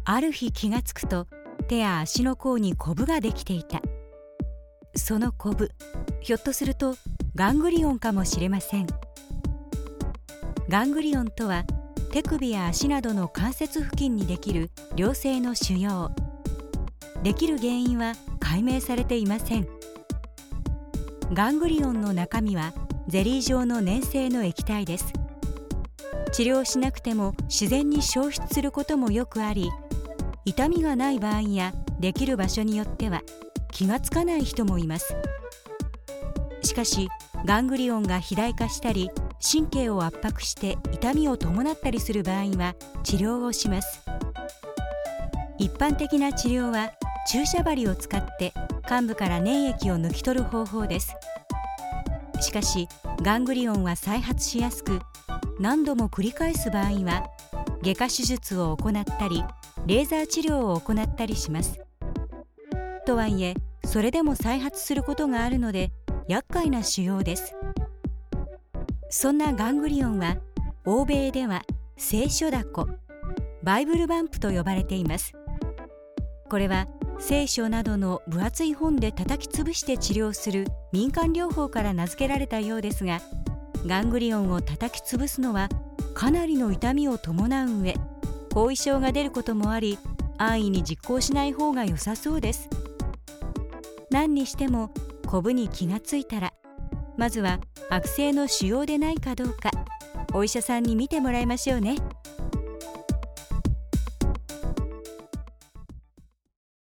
ある日気がつくと手や足の甲にコブができていた。そのコブ、ひょっとするとガングリオンかもしれません。ガングリオンとは手首や足などの関節付近にできる良性の腫瘍。できる原因は解明されていません。ガングリオンの中身はゼリー状の粘性の液体です。治療しなくても自然に消失することもよくあり、痛みがない場合やできる場所によっては気がつかない人もいます。しかしガングリオンが肥大化したり神経を圧迫して痛みを伴ったりする場合は治療をします。一般的な治療は注射針を使って患部から粘液を抜き取る方法です。しかしガングリオンは再発しやすく、何度も繰り返す場合は外科手術を行ったりレーザー治療を行ったりします。とはいえそれでも再発することがあるので厄介な腫瘍です。そんなガングリオンは欧米では聖書だこ、バイブルバンプと呼ばれています。これは聖書などの分厚い本で叩き潰して治療する民間療法から名付けられたようですが、ガングリオンを叩き潰すのはかなりの痛みを伴う上、後遺症が出ることもあり、安易に実行しない方が良さそうです。何にしてもコブに気がついたら、まずは悪性の腫瘍でないかどうかお医者さんに見てもらいましょうね。